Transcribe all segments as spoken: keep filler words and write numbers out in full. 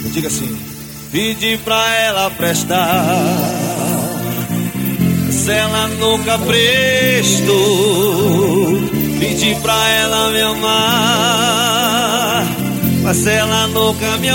Diga assim: pedi pra ela prestar, se ela nunca prestou. Pedi pra ela me amar, mas ela nunca me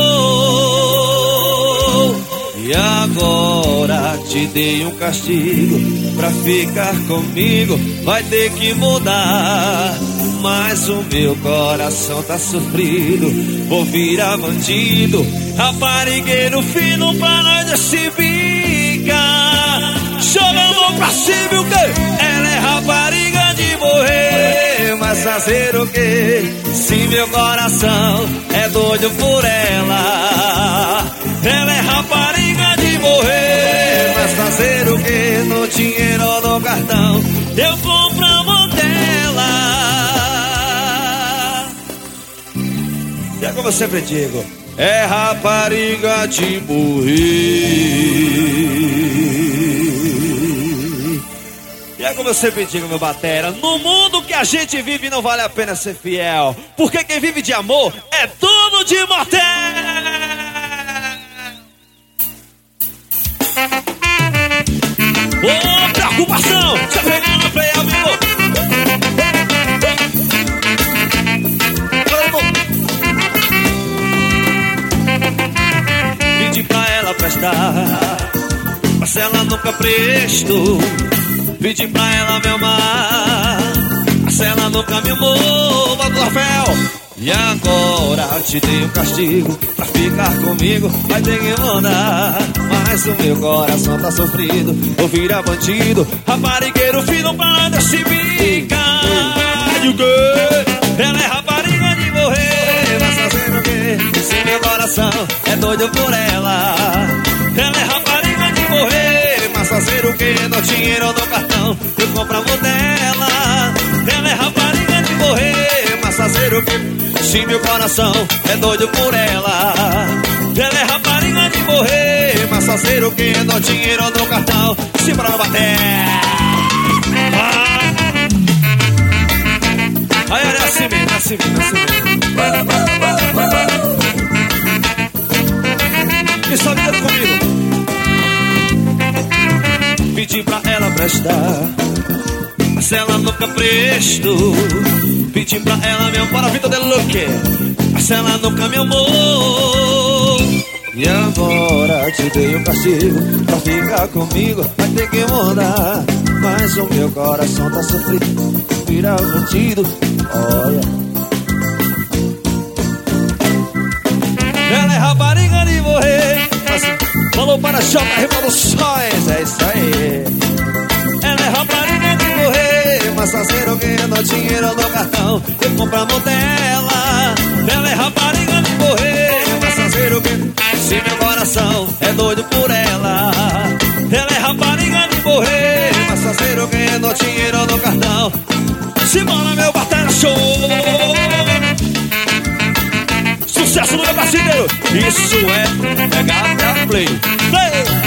amou. E agora te dei um castigo, pra ficar comigo vai ter que mudar. Mas o meu coração tá sofrido, vou virar bandido, raparigueiro fino pra nós desse bica. Joga a mão pra cima, o quê? Ela é rapariga de morrer, mas fazer o quê? Se meu coração é doido por ela. Ela é rapariga de morrer, mas fazer o quê? No dinheiro ou no cartão eu compro a mão dela. E é como eu sempre digo, é rapariga de morrer. E é como eu sempre digo, meu batera, no mundo que a gente vive não vale a pena ser fiel, porque quem vive de amor é dono de motel. Ô, oh, preocupação, já pegou na play, amigo. Pedi pra ela prestar, mas ela nunca prestou. Pedi pra ela me amar, mas ela nunca me amou. Bota o Rafael. E agora te dei um castigo, pra ficar comigo vai ter que mandar. Mas o meu coração tá sofrido, vou virar bandido, raparigueiro fino pra desse bica. E o quê? Ela é rapariga de morrer, mas fazendo o quê? Se meu coração é doido por ela. Ela é rapariga de morrer, mas fazer o quê? No dinheiro ou no cartão eu compro a mão dela. Ela é rapariga de morrer, mas fazer o quê? Se meu coração é doido por ela. Ela é rapariga de morrer, mas fazer o quê? No dinheiro ou no cartão. Se pra não bater. Ah. Aí olha assim mesmo, assim mesmo, assim mesmo. E só liga comigo. Pedi pra ela prestar, mas ela nunca prestou. Pedi pra ela me amar, a vida de Luke, mas ela nunca me amou. E agora te dei um castigo, pra ficar comigo vai ter que mudar. Mas o meu coração tá sofrido, vira bandido, olha. Ela é rapariga de morrer, mas falou para J Revoluções, é isso aí. Ela é rapariga de morrer, mas fazer o que? No dinheiro ou no cartão eu compro a mão dela. Ela é rapariga de morrer, mas fazer o que? Se meu coração é doido por ela. Ela é rapariga de morrer, mas fazer o que? No dinheiro ou no cartão. Simbora, meu batera show. Sucesso no meu parceiro. Isso é Pegada Play. Play.